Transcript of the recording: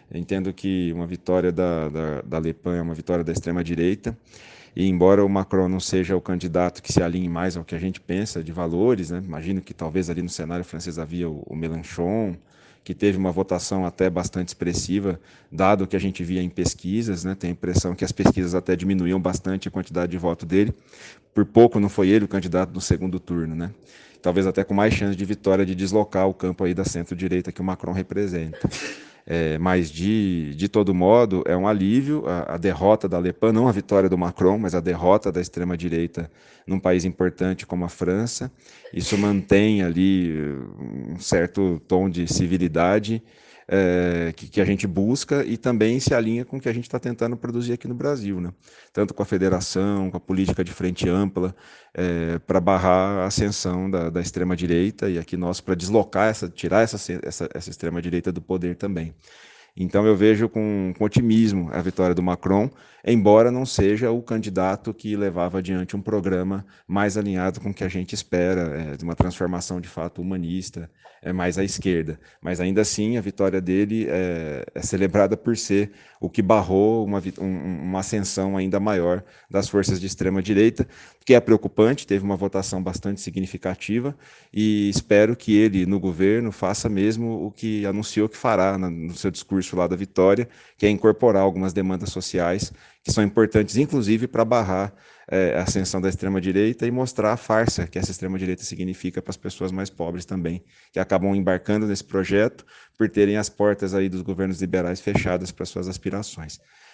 Eu entendo que uma vitória da Le Pen é uma vitória da extrema-direita, e embora o Macron não seja o candidato que se alinhe mais ao que a gente pensa de valores, né? Imagino que talvez ali no cenário francês havia o Mélenchon, que teve uma votação até bastante expressiva, dado o que a gente via em pesquisas, né? Tenho a impressão que as pesquisas até diminuíam bastante a quantidade de voto dele. Por pouco não foi ele o candidato do segundo turno, né? Talvez até com mais chance de vitória de deslocar o campo aí da centro-direita que o Macron representa. Mas, de todo modo, é um alívio a derrota da Le Pen, não a vitória do Macron, mas a derrota da extrema-direita num país importante como a França. Isso mantém ali um certo tom de civilidade que a gente busca e também se alinha com o que a gente está tentando produzir aqui no Brasil, né? Tanto com a federação, com a política de frente ampla, para barrar a ascensão da extrema-direita e aqui nós para deslocar, tirar essa extrema-direita do poder também. Então eu vejo com otimismo a vitória do Macron, embora não seja o candidato que levava adiante um programa mais alinhado com o que a gente espera, de uma transformação de fato humanista, mais à esquerda. Mas ainda assim a vitória dele é celebrada por ser o que barrou uma ascensão ainda maior das forças de extrema direita, que é preocupante, teve uma votação bastante significativa e espero que ele, no governo, faça mesmo o que anunciou que fará no seu discurso lá da vitória, que é incorporar algumas demandas sociais que são importantes, inclusive, para barrar a ascensão da extrema-direita e mostrar a farsa que essa extrema-direita significa para as pessoas mais pobres também, que acabam embarcando nesse projeto por terem as portas aí dos governos liberais fechadas para suas aspirações.